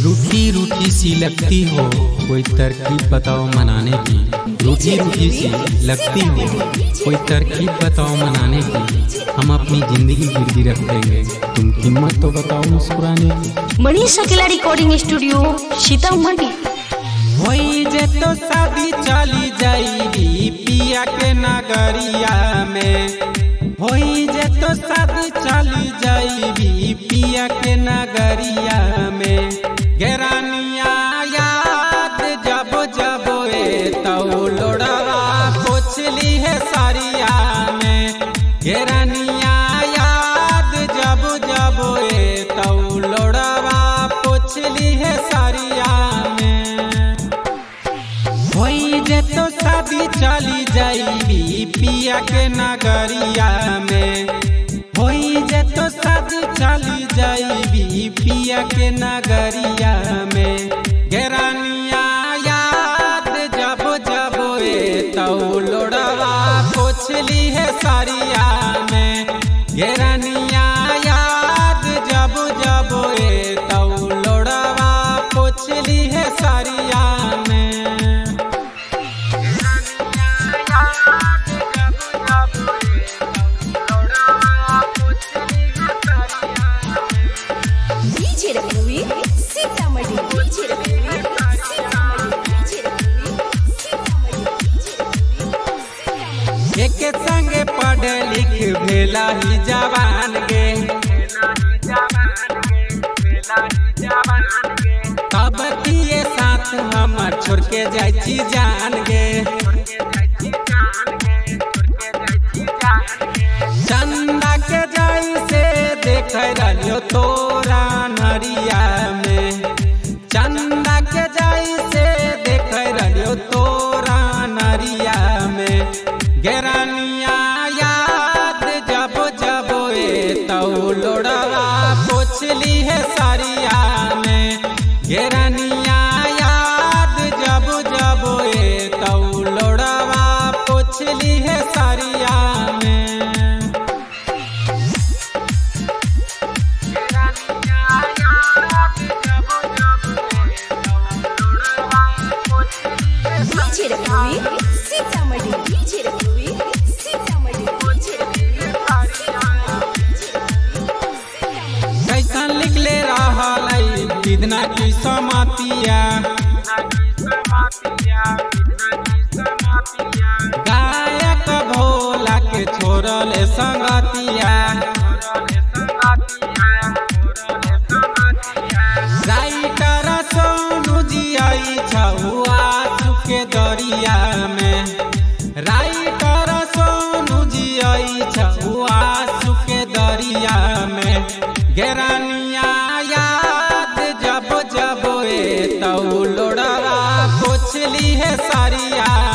रूठी रूठी सी लगती हो, कोई तरकीब बताओ मनाने की। रूठी रूठी सी लगती हो, कोई तरकीब बताओ मनाने की। हम अपनी जिंदगी गिरवी रख देंगे, तुम कीमत तो बताओ मुस्कुराने की। मनीष अकेला रिकॉर्डिंग स्टूडियो सीतामढ़ी। होई जे तो शादी चली जाई पिया के नगरिया में। होई जे तो शादी चली जाई पिया के नगरिया में। गेरानिया याद जब जब तो लोड़वा पोछली है सारिया में। गेरानिया याद जब जब तो लोड़वा पोछली है सारिया में। होई जे तो शादी चली जाई पिया के नगरिया में। होई जे तो शादी चली जाई पिया के नगरिया में। गेरानिया याद जब जब तो लोड़वा पोछली है सारिया में। गेरानिया याद जब जब तो लोड़वा पोछली है सारिया में। एक संगे पढ़ लिख भेला ही जवान गे। तब किए साथ हमर छोड़ के जाई जान गे। चंदा के जाई से देख रहियो तोरा नरिया में। चंदा के जाई से देख रहियो तोरा नरिया में। गेरानिया याद जब जब तो लोड़वा पोछली है सारिया में। गेरानिया याद जब जब तो लोड़वा पोछली है सारिया में। कैसन लिखले रहल विधना की समातिया। गायक भोला के छोड़ल संगतिया। राइटर सोनू जी आई छुआ सुखे दरिया में। राइटर सोनू जी आई छुआ सुखे दरिया में। गेरानिया याद जब जब तो लोड़वा पोछली है सारिया